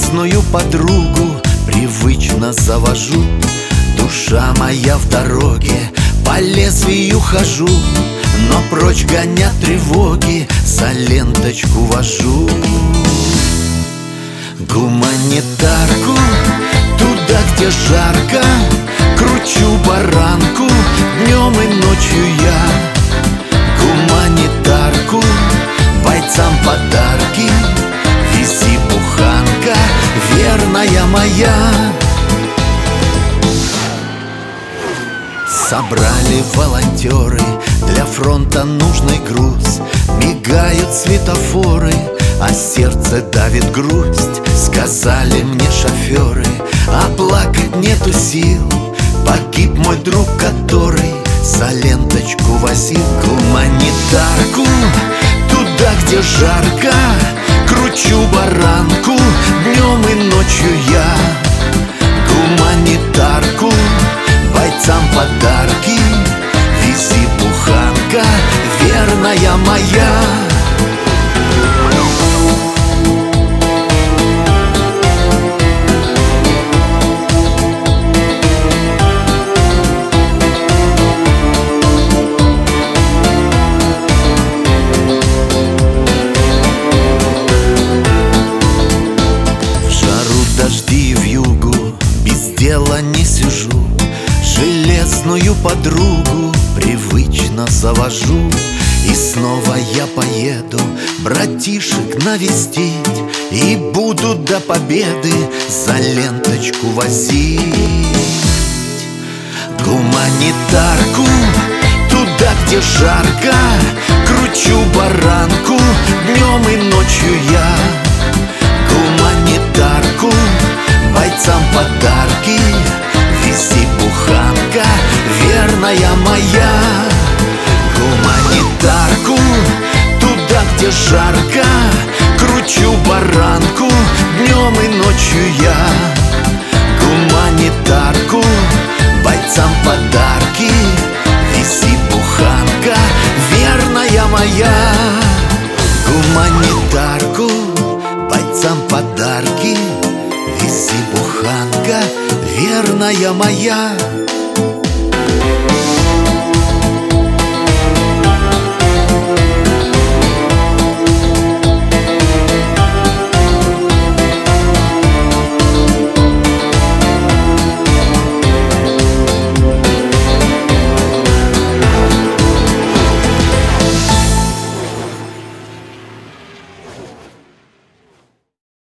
железную подругу привычно завожу. Душа моя в дороге, по лезвию хожу, но прочь гонят тревоги, за ленточку вожу. Гуманитарку, туда, где жарко, кручу баранку днем и ночью я. Гуманитарку, бойцам подарки вези, буханка верная моя. Собрали волонтеры для фронта нужный груз. Мигают светофоры, а сердце давит грусть. Сказали мне шоферы, а плакать нету сил. Погиб мой друг, который за ленточку возил. Гуманитарку, туда, где жарко, кручу баранку днем и ночью я. Гуманитарку, бойцам подарки вези, буханка верная моя. В жару, дожди и вьюгу без дела не сижу. Железную подругу привычно завожу. И снова я поеду братишек навестить, и буду до победы за ленточку возить. Гуманитарку, туда, где жарко, кручу баранку днем и ночью я. Гуманитарку, бойцам подарки вези, буханка верная моя. Гуманитарку, туда, где жарко, кручу баранку днем и ночью я. Гуманитарку, бойцам подарки вези, буханка верная моя. Гуманитарку, бойцам подарки вези, буханка верная моя.